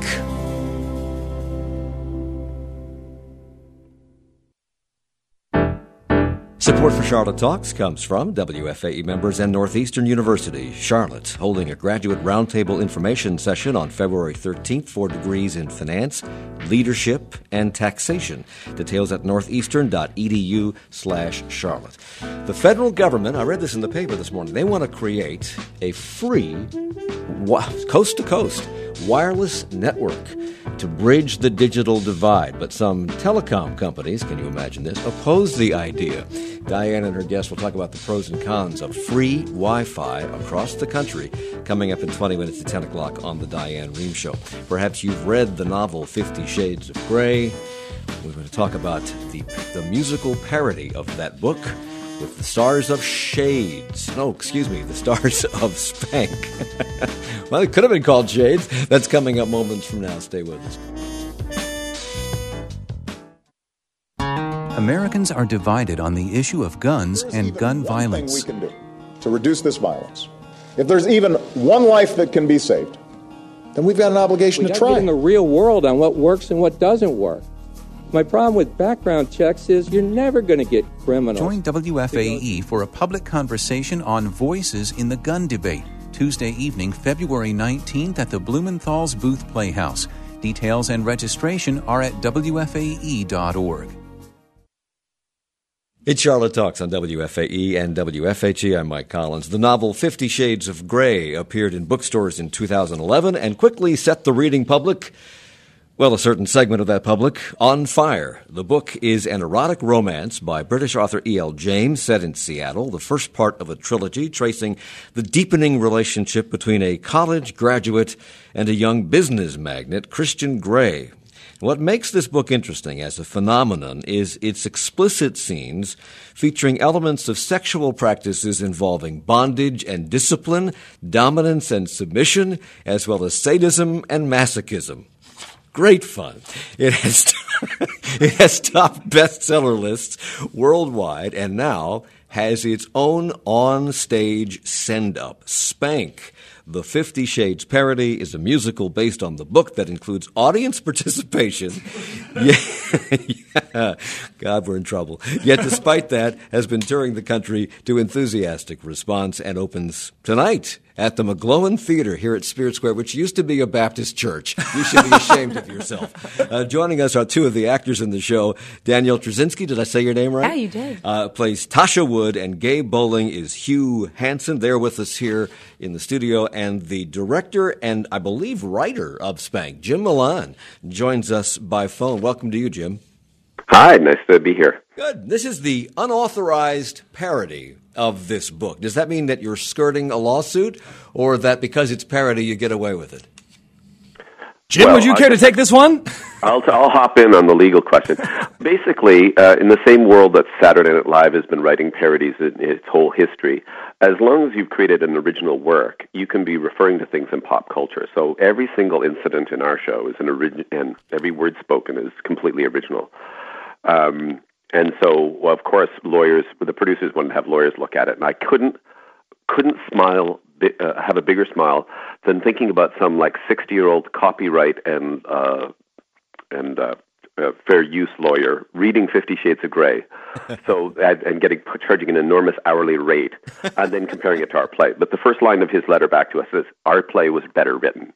S2: Support for Charlotte Talks comes from W F A E members and Northeastern University, Charlotte, holding a graduate roundtable information session on February thirteenth, Four Degrees in Finance. leadership, and taxation. Details at northeastern.edu slash Charlotte. The federal government, I read this in the paper this morning, they want to create a free, coast-to-coast wireless network to bridge the digital divide. But some telecom companies, can you imagine this, oppose the idea. Diane and her guests will talk about the pros and cons of free Wi-Fi across the country coming up in twenty minutes to ten o'clock on the Diane Rehm Show. Perhaps you've read the novel Fifty Shades of Grey. We're going to talk about the, the musical parody of that book with the stars of Shades. No, excuse me, the stars of Spank. Well, it could have been called Shades. That's coming up moments from now. Stay with us.
S7: Americans are divided on the issue of guns and gun violence.
S8: There's even one thing we can do to reduce this violence. If there's even one life that can be saved, then we've got an obligation to try.
S9: We're getting a real world on what works and what doesn't work. My problem with background checks is you're never going to get criminals.
S7: Join W F A E for a public conversation on voices in the gun debate, Tuesday evening, February nineteenth at the Blumenthal's Booth Playhouse. Details and registration are at W F A E dot org.
S2: It's Charlotte Talks on W F A E and W F H E. I'm Mike Collins. The novel Fifty Shades of Grey appeared in bookstores in two thousand eleven and quickly set the reading public, well, a certain segment of that public, on fire. The book is an erotic romance by British author E L James set in Seattle, the first part of a trilogy tracing the deepening relationship between a college graduate and a young business magnate, Christian Grey. What makes this book interesting as a phenomenon is its explicit scenes featuring elements of sexual practices involving bondage and discipline, dominance and submission, as well as sadism and masochism. Great fun. It has it has top bestseller lists worldwide and now has its own on-stage send-up, Spank. The Fifty Shades parody is a musical based on the book that includes audience participation. Yeah, yeah. God, we're in trouble. Yet despite that, has been touring the country to enthusiastic response and opens tonight at the McGlowan Theater here at Spirit Square, which used to be a Baptist church. You should be ashamed of yourself. Uh, joining us are two of the actors in the show. Danielle Trzynski, did I say your name right?
S4: Yeah, you did.
S2: Uh, plays Tasha Wood, and Gabe Bowling is Hugh Hansen. They're with us here in the studio, and the director and, I believe, writer of Spank, Jim Milan, joins us by phone. Welcome to you, Jim.
S10: Hi, nice to be here.
S2: Good. This is the unauthorized parody of this book. Does that mean that you're skirting a lawsuit, or that because it's parody you get away with it?
S11: Jim, well, would you care I, to take this one?
S10: I'll, I'll hop in on the legal question. Basically, uh, in the same world that Saturday Night Live has been writing parodies in its whole history, as long as you've created an original work, you can be referring to things in pop culture. So every single incident in our show is an origin, and every word spoken is completely original. Um, and so, well, of course, lawyers, the producers wanted to have lawyers look at it, and I couldn't couldn't smile, uh, have a bigger smile than thinking about some like sixty-year-old copyright and uh, and uh, uh, fair use lawyer reading Fifty Shades of Grey, so and, and getting charging an enormous hourly rate, and then comparing it to our play. But the first line of his letter back to us is, "Our play was better written."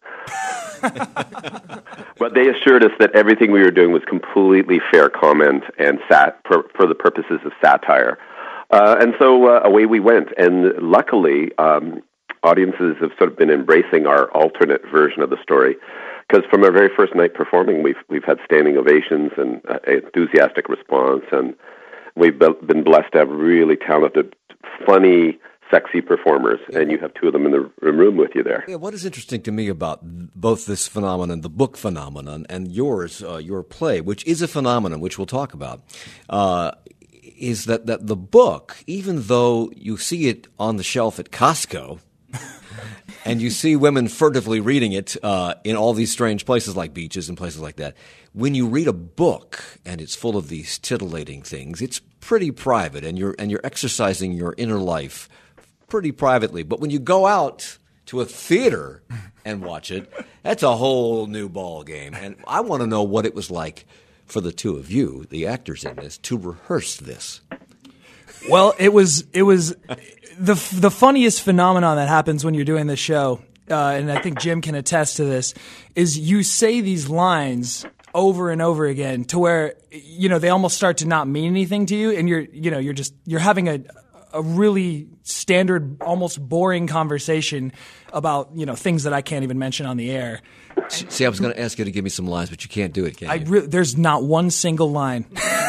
S10: But they assured us that everything we were doing was completely fair comment and sat for, for the purposes of satire. Uh, and so uh, away we went. And luckily, um, audiences have sort of been embracing our alternate version of the story, because from our very first night performing, we've we've had standing ovations and uh, enthusiastic response, and we've been blessed to have really talented, funny, sexy performers, and you have two of them in the room with you there.
S2: Yeah, what is interesting to me about both this phenomenon, the book phenomenon, and yours, uh, your play, which is a phenomenon, which we'll talk about, uh, is that, that the book, even though you see it on the shelf at Costco, and you see women furtively reading it uh, in all these strange places like beaches and places like that, when you read a book and it's full of these titillating things, it's pretty private, and you're and you're exercising your inner life pretty privately. But when you go out to a theater and watch it, that's a whole new ball game. And I want to know what it was like for the two of you, the actors in this, to rehearse this.
S11: Well, it was it was the the funniest phenomenon that happens when you're doing this show, uh, and I think Jim can attest to this, is you say these lines over and over again to where, you know, they almost start to not mean anything to you, and you're, you know, you're just, you're having a, a really standard, almost boring conversation about, you know, things that I can't even mention on the air.
S2: See, I was going to ask you to give me some lines, but you can't do it, can
S11: I
S2: you?
S11: re- there's not one single line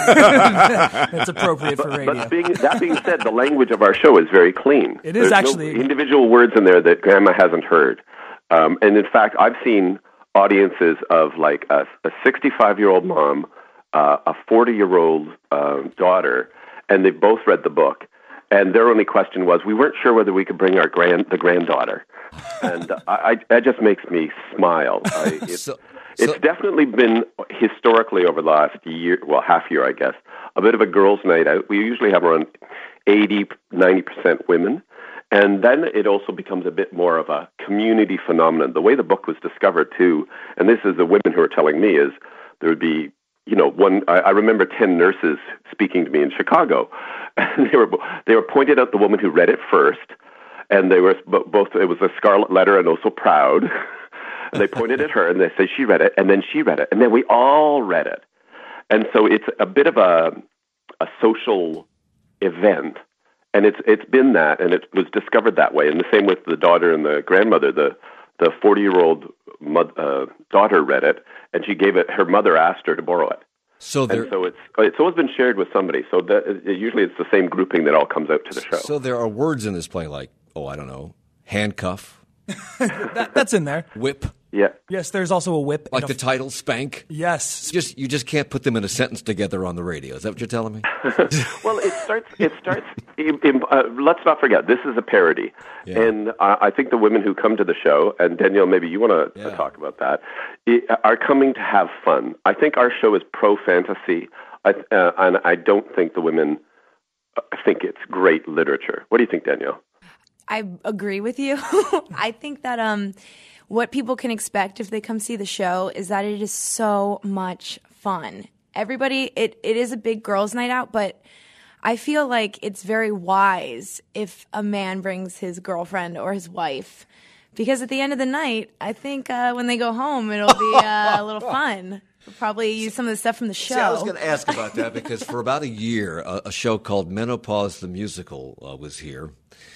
S11: that's appropriate for radio.
S10: But being, that being said, the language of our show is very clean.
S11: It is
S10: There's
S11: actually
S10: no individual words in there that Grandma hasn't heard. Um, and in fact, I've seen audiences of like a, a sixty-five-year-old mom, uh, a forty-year-old uh, daughter, and they've both read the book. And their only question was, we weren't sure whether we could bring our grand the granddaughter. And uh, I, I, that just makes me smile. I, it's,
S2: So-
S10: it's definitely been historically over the last year, well, half year, I guess, a bit of a girls' night out. We usually have around eighty, ninety percent women. And then it also becomes a bit more of a community phenomenon. The way the book was discovered, too, and this is the women who are telling me, is there would be, you know, one. I, I remember ten nurses speaking to me in Chicago. And they were they were pointed out the woman who read it first, and they were both. It was a scarlet letter and also proud. And they pointed at her and they said she read it, and then she read it, and then we all read it. And so it's a bit of a a social event. And it's it's been that, and it was discovered that way. And the same with the daughter and the grandmother. The the forty-year-old uh, daughter read it, and she gave it. Her mother asked her to borrow it.
S2: So there,
S10: and so it's it's always been shared with somebody. So that usually it's the same grouping that all comes out to the show.
S2: So there are words in this play like, oh, I don't know, handcuff,
S11: that, that's in there.
S2: whip,
S10: Yeah.
S11: Yes, there's also a whip.
S2: like
S11: and
S2: the
S11: a,
S2: title spank.
S11: yes.
S2: Just you just can't put them in a sentence together on the radio. Is that what you're telling me?
S10: Well, it starts. It starts. In, in, uh, let's not forget, this is a parody,
S2: Yeah.
S10: and uh, I think the women who come to the show, and Danielle, maybe you want to
S2: Yeah.
S10: talk about that, i- are coming to have fun. I think our show is pro fantasy, I, uh, and I don't think the women uh, think it's great literature. What do you think, Danielle?
S12: I agree with you. I think that um, what people can expect if they come see the show is that it is so much fun. Everybody, it, it is a big girls' night out, but I feel like it's very wise if a man brings his girlfriend or his wife, because at the end of the night, I think uh, when they go home, it'll be uh, a little fun. We'll probably use some of the stuff from the show.
S2: See, I was going to ask about that because for about a year, a, a show called Menopause the Musical uh, was here.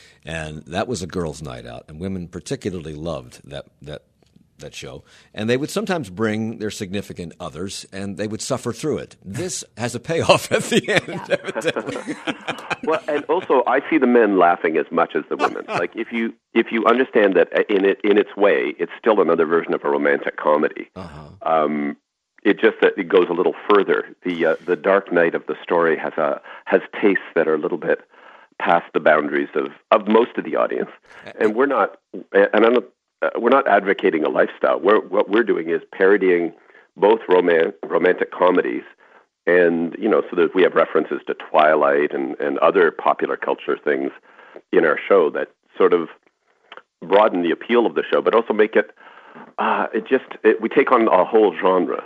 S2: And that was a girls' night out, and women particularly loved that that that show. And they would sometimes bring their significant others, and they would suffer through it. This has a payoff at the end,
S12: Yeah.
S2: evidently.
S10: Well, and also I see the men laughing as much as the women. Like if you if you understand that in it in its way, it's still another version of a romantic comedy.
S2: Uh-huh.
S10: Um, it just that it goes a little further. The uh, the dark night of the story has a has tastes that are a little bit past the boundaries of, of most of the audience, and we're not. And I'm not, uh, we're not advocating a lifestyle. We're, what we're doing is parodying both roman- romantic comedies, and you know, so that we have references to Twilight and, and other popular culture things in our show that sort of broaden the appeal of the show, but also make it. Uh, it just it, we take on a whole genre.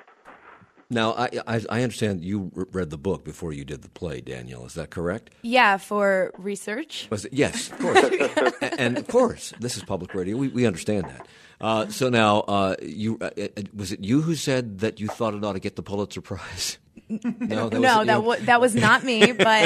S2: Now, I, I, I understand you read the book before you did the play, Danielle. Is that correct?
S12: Yeah, for research.
S2: Was it? Yes, of course. and, and of course, this is public radio. We, we understand that. Uh, so now, uh, you uh, was it you who said that you thought it ought to get the Pulitzer Prize? No, that,
S12: no,
S2: was
S12: that w- that was not me, but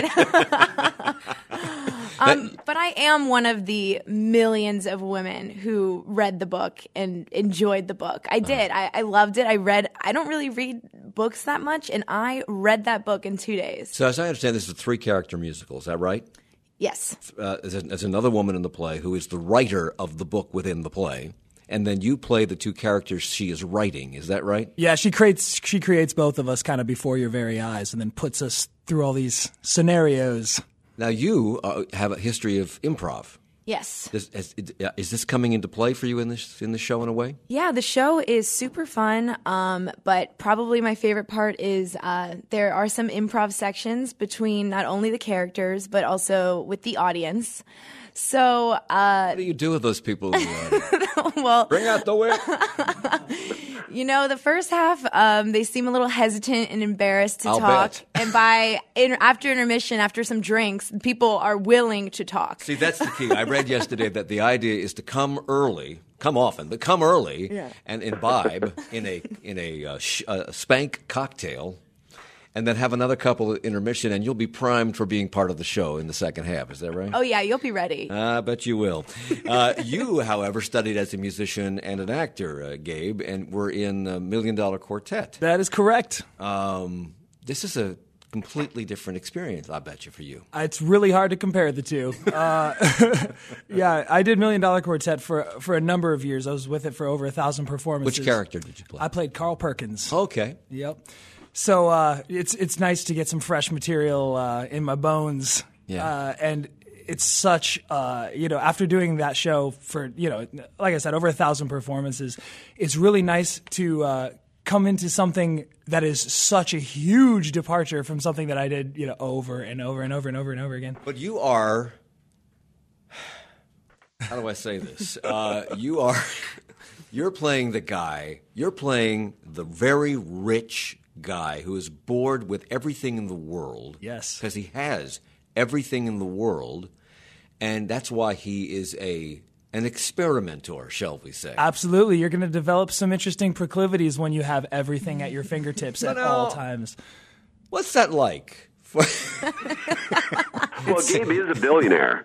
S12: um, but I am one of the millions of women who read the book and enjoyed the book. I did. I, I loved it. I read. I don't really read books that much, and I read that book in two days.
S2: So, as I understand, this is a three-character musical. Is that right?
S12: Yes.
S2: Uh, there's, there's another woman in the play who is the writer of the book within the play. And then you play the two characters she is writing. Is that right?
S11: Yeah, she creates she creates both of us kind of before your very eyes, and then puts us through all these scenarios.
S2: Now you uh, have a history of improv.
S12: Yes.
S2: Is, is, is this coming into play for you in this in the show in a way?
S12: Yeah, the show is super fun, um, but probably my favorite part is uh, there are some improv sections between not only the characters but also with the audience. So, uh,
S2: what do you do with those people? In the audience?
S12: well,
S2: bring out the whip.
S12: You know, the first half, um, they seem a little hesitant and embarrassed to
S2: I'll
S12: talk.
S2: bet.
S12: And by in, after intermission, after some drinks, people are willing to talk.
S2: See, that's the key. I read yesterday that the idea is to come early, come often, but come early
S12: Yeah.
S2: and imbibe in a in a uh, sh- uh, spank cocktail, and then have another couple of intermission, and you'll be primed for being part of the show in the second half. Is that right?
S12: Oh, yeah, you'll be ready.
S2: I bet you will. Uh, you, however, studied as a musician and an actor, uh, Gabe, and were in uh, Million Dollar Quartet.
S11: That is correct.
S2: Um, this is a completely different experience, I bet you, for you.
S11: It's really hard to compare the two. Uh, yeah, I did Million Dollar Quartet for for a number of years. I was with it for over a thousand performances.
S2: Which character did you play?
S11: I played Carl Perkins.
S2: Okay.
S11: Yep. So uh, it's it's nice to get some fresh material uh, in my bones.
S2: Yeah.
S11: Uh, and it's such, uh, you know, after doing that show for, you know, like I said, over a thousand performances, it's really nice to uh, come into something that is such a huge departure from something that I did, you know, over and over and over and over and over again.
S2: But you are, how do I say this? Uh, you are, you're playing the guy, you're playing the very rich guy who is bored with everything in the world.
S11: Yes.
S2: Because he has everything in the world, and that's why he is a an experimenter, shall we say.
S11: Absolutely. You're going to develop some interesting proclivities when you have everything at your fingertips at
S2: No,
S11: all
S2: no.
S11: times.
S2: What's that like?
S10: Well, Gabe is a billionaire.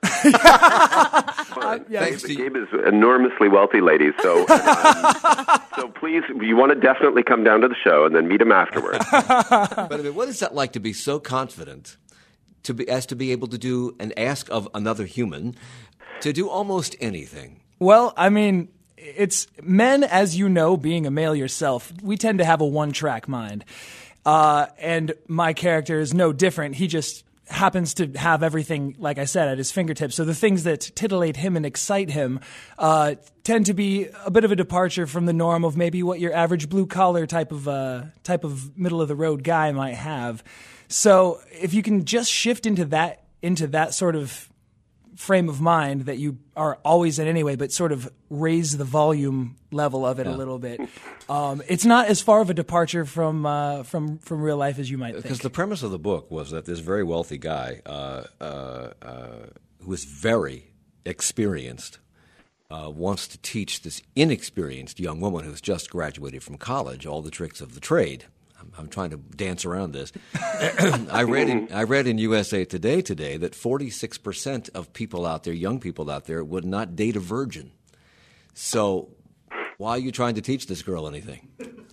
S11: Uh, yeah.
S10: Gabe, Gabe is enormously wealthy, ladies. So, um, so please, you want to definitely come down to the show and then meet him afterwards.
S2: But I mean, what is that like to be so confident to be as to be able to do and ask of another human to do almost anything?
S11: Well, I mean, it's men, as you know, being a male yourself, we tend to have a one-track mind. Uh, and my character is no different. He just happens to have everything, like I said, at his fingertips. So the things that titillate him and excite him uh, tend to be a bit of a departure from the norm of maybe what your average blue-collar type of uh, type of middle-of-the-road guy might have. So if you can just shift into that into that sort of frame of mind that you are always in anyway, but sort of raise the volume level of it
S2: Yeah.
S11: a little bit. Um, it's not as far of a departure from uh, from from real life as you might think.
S2: Because the premise of the book was that this very wealthy guy, uh, uh, uh, who is very experienced, uh, wants to teach this inexperienced young woman who's just graduated from college all the tricks of the trade. I'm, I'm trying to dance around this. I read in I read in U S A Today today that forty-six percent of people out there, young people out there, would not date a virgin. So why are you trying to teach this girl anything?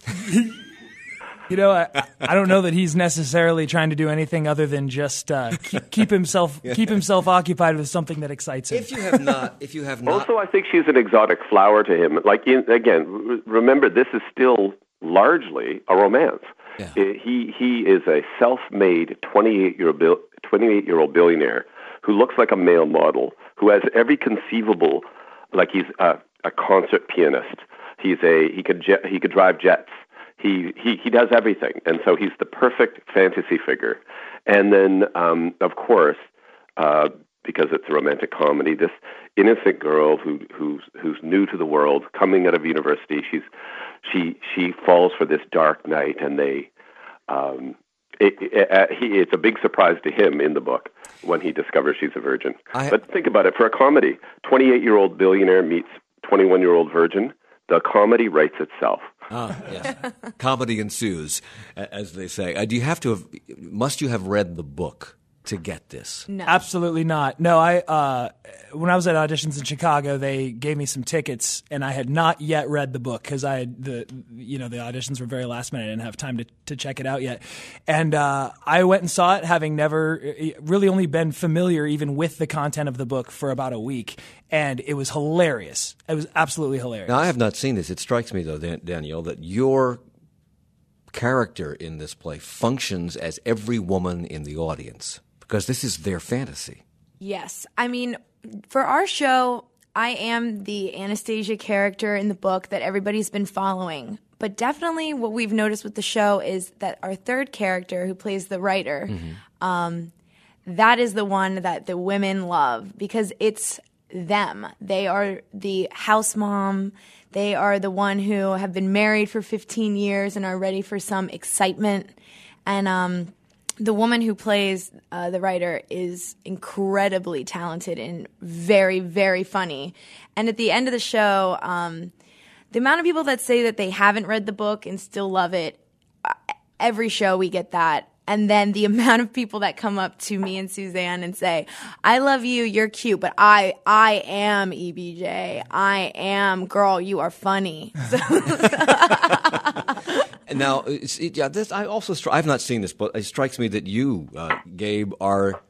S11: You know, I, I don't know that he's necessarily trying to do anything other than just uh, keep, keep himself keep himself occupied with something that excites him.
S2: If you have not, if you have not,
S10: Also, I think she's an exotic flower to him. Like in, again, r- remember this is still largely a romance.
S2: Yeah.
S10: I- He he is a self-made twenty-eight year old twenty-eight year old billionaire who looks like a male model, who has every conceivable, like he's a, a concert pianist. He's a he could jet, he could drive jets. He, he he does everything, and so he's the perfect fantasy figure. And then, um, of course, uh, because it's a romantic comedy, this innocent girl who who's who's new to the world, coming out of university, she's she she falls for this dark knight, and they um, it, it, uh, he, it's a big surprise to him in the book when he discovers she's a virgin.
S2: I,
S10: but think about it: for a comedy, twenty-eight year old billionaire meets twenty-one year old virgin. The comedy writes itself.
S2: Ah, yes. Comedy ensues, a- as they say. Uh, do you have to have? Must you have read the book to get this?
S12: No.
S11: Absolutely not. No, I uh, when I was at auditions in Chicago, they gave me some tickets, and I had not yet read the book because I had the you know the auditions were very last minute. I didn't have time to, to check it out yet, and uh, I went and saw it, having never really only been familiar even with the content of the book for about a week, and it was hilarious. It was absolutely hilarious.
S2: Now, I have not seen this. It strikes me, though, Dan- Danielle, that your character in this play functions as every woman in the audience because this is their fantasy.
S12: Yes. I mean, for our show, I am the Anastasia character in the book that everybody's been following. But definitely what we've noticed with the show is that our third character, who plays the writer,
S2: Mm-hmm.
S12: um, that is the one that the women love because it's them. They are the house mom. They are the one who have been married for fifteen years and are ready for some excitement. And um, the woman who plays uh, the writer is incredibly talented and very, very funny. And at the end of the show, um, the amount of people that say that they haven't read the book and still love it, every show we get that. And then the amount of people that come up to me and Suzanne and say, I love you, you're cute, but I I am E B J. I am, girl, you are funny. So
S2: Now, it's, it, yeah, this I also stri- I've not seen this, but it strikes me that you, uh, Gabe, are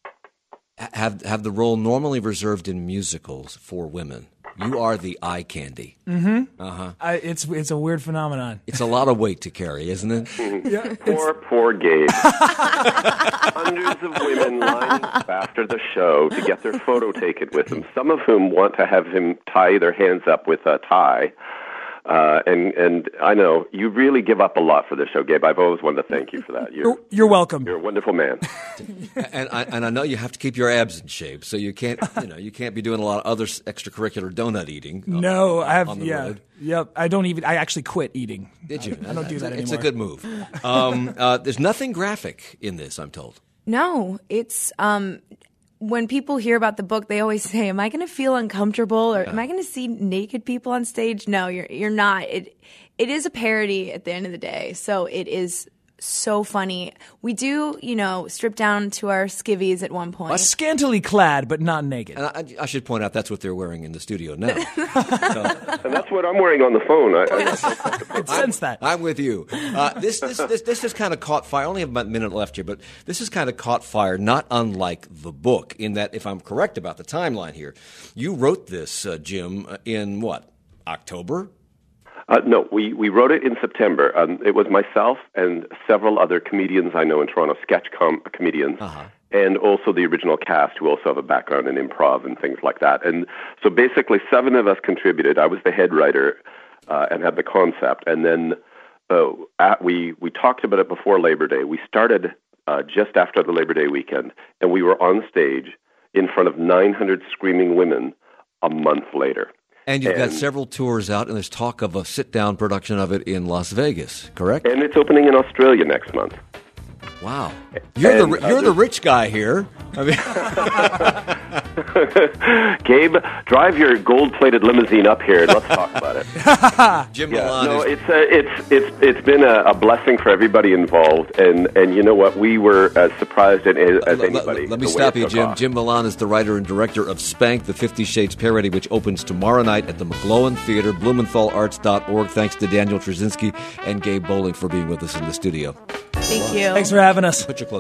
S2: have have the role normally reserved in musicals for women. You are the eye candy.
S11: Mm-hmm.
S2: Uh-huh.
S11: I, it's it's a weird phenomenon.
S2: It's a lot of weight to carry, isn't it?
S11: Yeah,
S10: poor, poor Gabe. Hundreds of women lining up after the show to get their photo taken with him, some of whom want to have him tie their hands up with a tie. Uh, and, and I know you really give up a lot for this show, Gabe. I've always wanted to thank you for that. You're,
S11: you're welcome.
S10: You're a wonderful man.
S2: and I and I know you have to keep your abs in shape, so you can't you know you can't be doing a lot of other extracurricular donut eating.
S11: No,
S2: on,
S11: I have
S2: on the
S11: yeah,
S2: road.
S11: yep. I don't even. I actually quit eating.
S2: Did you?
S11: I, I don't do that anymore.
S2: It's a good move. Um, uh, there's nothing graphic in this, I'm told.
S12: No, it's um, when people hear about the book, they always say, "Am I going to feel uncomfortable, or yeah. am I going to see naked people on stage?" No, you're you're not. It it is a parody at the end of the day, so it is so funny. We do, you know, strip down to our skivvies at one point.
S11: Uh, scantily clad, but not naked.
S2: And I, I should point out that's what they're wearing in the studio now. So.
S10: And that's what I'm wearing on the phone. I, I,
S11: I sense that.
S2: I'm with you. Uh, this this this this has kind of caught fire. I only have about a minute left here, but this has kind of caught fire, not unlike the book, in that, if I'm correct about the timeline here, you wrote this, uh, Jim, in what, October?
S10: Uh, no, we, we wrote it in September. Um, it was myself and several other comedians I know in Toronto, sketch com- comedians, uh-huh. and also the original cast, who also have a background in improv and things like that. And so basically seven of us contributed. I was the head writer uh, and had the concept. And then uh, at, we, we talked about it before Labor Day. We started uh, just after the Labor Day weekend, and we were on stage in front of nine hundred screaming women a month later.
S2: And you've
S10: and,
S2: got several tours out, and there's talk of a sit-down production of it in Las Vegas, correct?
S10: And it's opening in Australia next month.
S2: Wow. You're and, the you're uh, the rich guy here. I
S10: mean, Gabe, drive your gold-plated limousine up here and let's talk about it.
S2: Jim
S10: yeah,
S2: Milan.
S10: No,
S2: is...
S10: it's a, it's it's it's been a, a blessing for everybody involved, and, and you know what? We were as surprised as, as anybody.
S2: Let, let me stop you, Jim. Off. Jim Milan is the writer and director of Spank, the Fifty Shades parody, which opens tomorrow night at the McGlowan Theater, blumenthal arts dot org. Thanks to Daniel Trzynski and Gabe Bowling for being with us in the studio.
S12: Thank you.
S11: Thanks for having us.
S2: Put your clothes